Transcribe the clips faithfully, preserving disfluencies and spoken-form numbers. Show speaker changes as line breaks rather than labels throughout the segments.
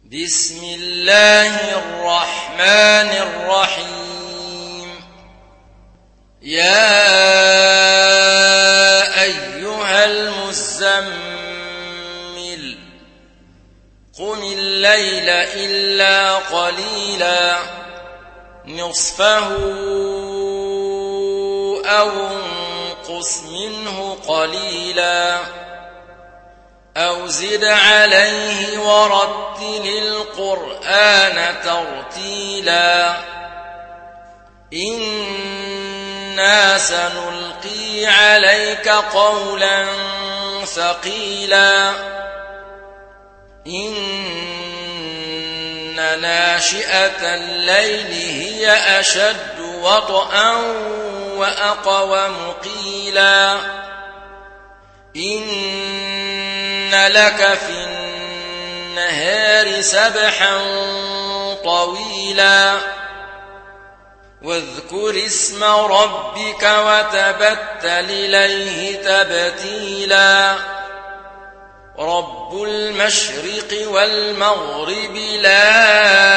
بسم الله الرحمن الرحيم. يا أيها المزمل قم الليل إلا قليلا نصفه أو انقص منه قليلا أو زد عليه ورتل القرآن ترتيلا إنا سنلقي عليك قولا ثقيلا إن ناشئة الليل هي أشد وطئا وأقوم قيلا إن لك في النهار سبحا طويلا واذكر اسم ربك وتبتل إليه تبتيلا رب المشرق والمغرب لا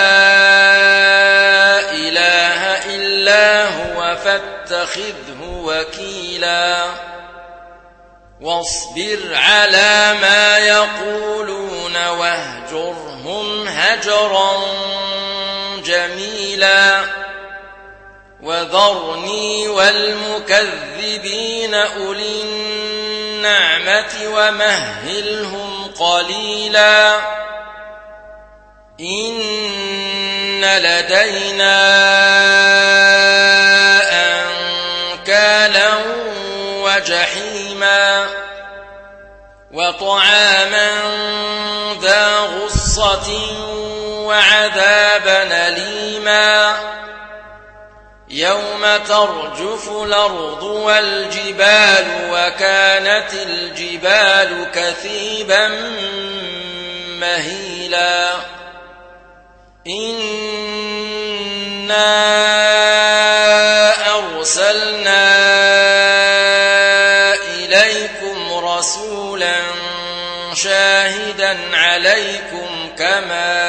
إله إلا هو فاتخذه وكيلا واصبر على ما يقولون واهجرهم هجرا جميلا وذرني والمكذبين أولي النعمة ومهلهم قليلا إن لدينا أنكالا وجحيما وطعاما ذا غصة وعذابا أليما يوم ترجف الأرض والجبال وكانت الجبال كثيبا مهيلا إنا أرسلنا إليكم رسولا شاهدا عليكم كما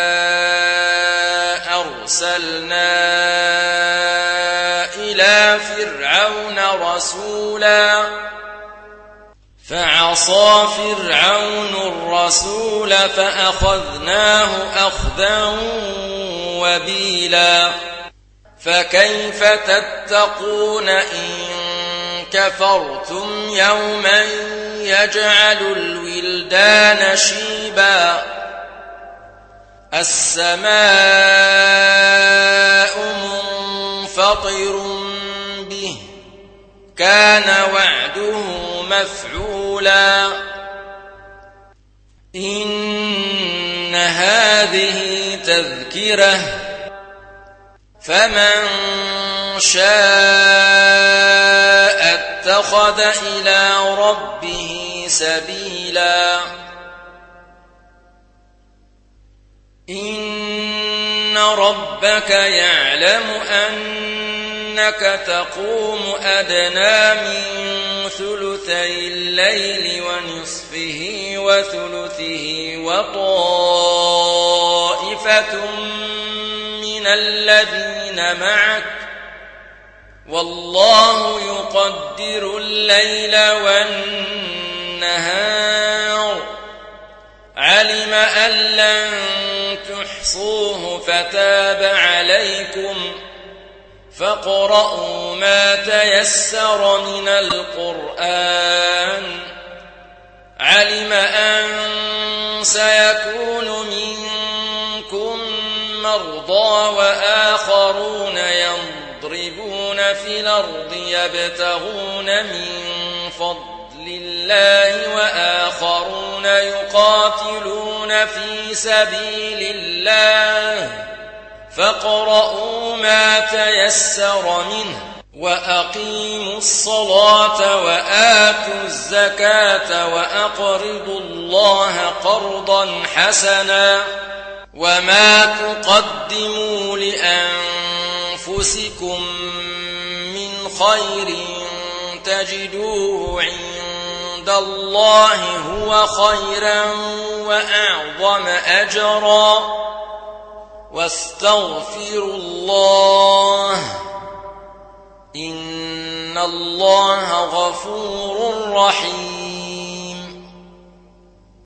أرسلنا إلى فرعون رسولا فعصى فرعون الرسول فأخذناه أخذا وبيلا فكيف تتقون إن كفرتم يوما يجعل الولدان شيبا السماء منفطر به كان وعده مفعولا إن هذه تذكرة فمن شاء اتخذ إلى ربه سبيلا إن ربك يعلم أنك تقوم أدنى من ثلثي الليل ونصفه وثلثه وطائفة من الذين معك والله يقدر الليل والنهار علم أن لن تحصوه فتاب عليكم فاقرؤوا ما تيسر من القرآن علم أن سيكون منكم مرضى وآخرون يضربون في الأرض يبتغون من فضل الله وآخرون يقاتلون في سبيل الله فاقرؤوا ما تيسر منه وأقيموا الصلاة وآتوا الزكاة وأقرضوا الله قرضا حسنا وما تقدموا لأنفسكم من خير تجدوه عند عند الله هو خيرا وأعظم أجرا واستغفروا الله إن الله غفور رحيم